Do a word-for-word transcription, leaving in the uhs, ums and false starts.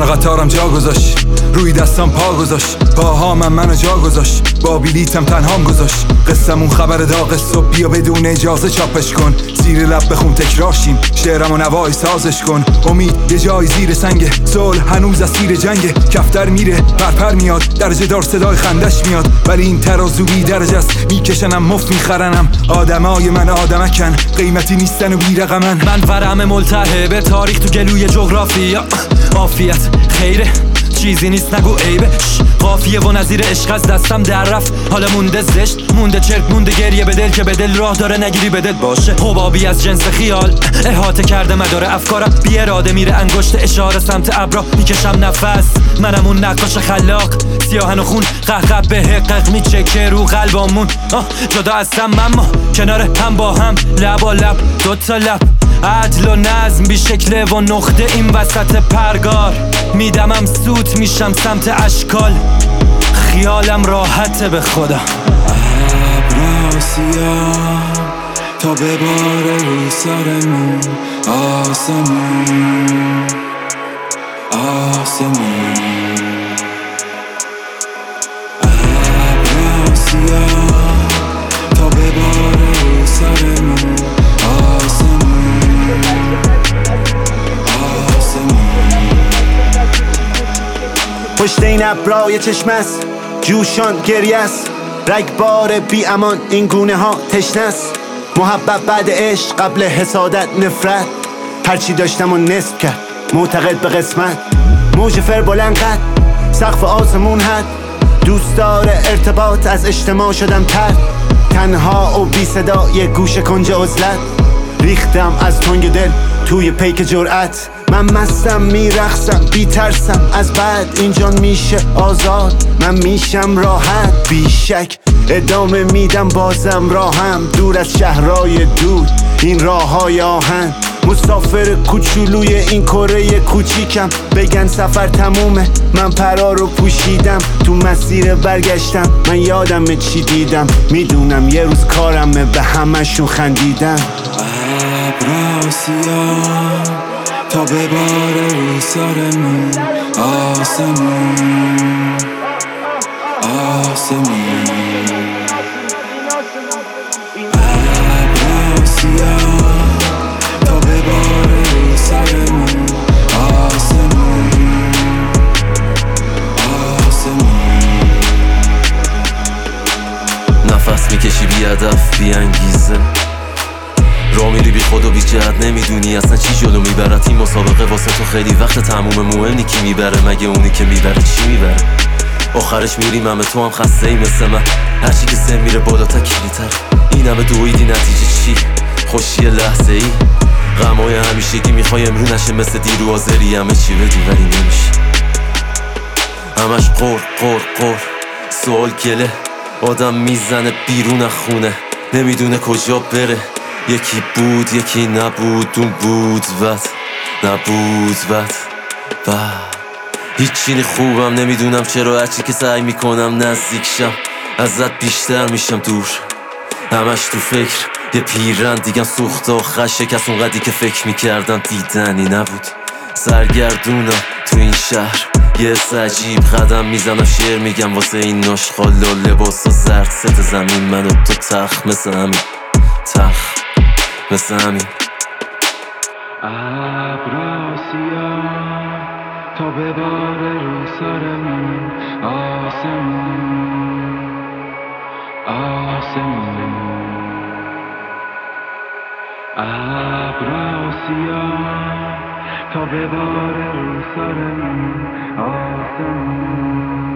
قطارم جا گذاشت، روی دستم پا گذاشت، پاهامم منو جا گذاشت، با بلیتم تنهام گذاشت. قصمون خبر داغ صبح، بیا بدون اجازه چاپش کن، زیر لب بخون تکرارشیم، شعرم و نوای سازش کن. امید یه جای زیر سنگه، صلح هنوز اسیر جنگه، کفتر میره پرپر میاد، درجه دار صدای خندش میاد، ولی این ترازو بی درجه است، میکشنم مفت میخرنم. آدمای من آدمکن، قیمتی نیستن و بی رقمن. من ورم ملتهبه، تاریخ تو گلوی جغرافیا. عافیت خیره چیزی نیست نگو عیبه، قافیه و نظیر عشق از دستم در رفت، حالا مونده زشت، مونده چرک، مونده گریه به دل که به دل راه داره، نگیری به دل باشه. حبابی از جنس خیال احاطه کرده مدار افکارم، بی اراده میره انگشت اشاره سمت ابرا، میکشم نفس، منم اون نقاش خلاق، سیاهن و خون قهقه به حقق میچکه رو قلبامون. جدا هستم اما کنار هم با هم، لبا لب دوتا لب، عدل و نظم بی شکله و نقطه این وسط پرگار، میدمم سوت میشم سمت اشکال، خیالم راحته به خدا. ابرا سیاه تا بباره رو سرمون، آسمون آسمون. ابرا سیاه تا بباره رو سرمون، آسمون آسمون. پشت این ابرا یه چشم است، جوشان گریه است، رگبار بی امان این گونه ها تشنه است. محبت بعد عشق، قبل حسادت نفرت، هرچی داشتم و نصف کرد معتقد به قسمت. موج فر بلند قد، سقف آسمون حد، دوست داره ارتباط، از اجتماع شدم تر، تنها و بی صدا یه گوشه کنج عزلت. ریختم از تنگ دل توی پیک جرأت، من مستم میرقصم بی ترسم، از بعد اینجا میشه آزاد، من میشم راحت بی شک، ادامه میدم بازم راهم، دور از شهرهای دور این راه های آهن. مسافر کوچولوی این کره کوچیکم، بگن سفر تمومه من پرا رو پوشیدم، تو مسیر برگشتم من یادمه چی دیدم، میدونم یه روز کارمه به همشون خندیدم. ابرا سیاه تا بباره رو سرمون، آسمون آسمون. ابرا سیاه تا بباره رو سرمون، آسمون آسمون. نفس میکشی بی هدف بی انگیزه، را میری بی خود و بی جهت، نمیدونی اصلا چی جلو میبرد. این مسابقه واسه تو خیلی وقت تموم، مهم نی کی میبره، مگه اونی که میبره چی میبره. آخرش میریم همه تو هم خسته ای مثل من، هرچی که سن میره بالا تا کلیتر. این همه دویدی نتیجه چی؟ خوشی لحظه ای، غمای همیشگی میخوای امرو نشه، مثل دیرو آذری همه چی بدی ولی نمیشه. همش قر قر قر، سوال گله، آدم میزنه بیرون از خونه، نمیدونه کجا بره. یکی بود یکی نبود، اون بود بد نبود بد بد. هیچی نی خوبم، نمیدونم چرا هرچی که سعی میکنم نزدیک شم ازت بیشتر میشم دور. همش تو فکر یه پیرن دیگم سوخته آخر شکست، اونقدی که فکر میکردم دیدنی نبود. سرگردونم تو این شهر یه حس عجیب، قدم میزنم شعر میگم واسه این ناشخال و لباسا زرد ست زمین، من و تو تخت مثل همین، تخت مثل همین. ابرا سیاه تا بباره رو سرمون، آسمون آسمون. ابرا سیاه تا بباره رو سرمون، آسمون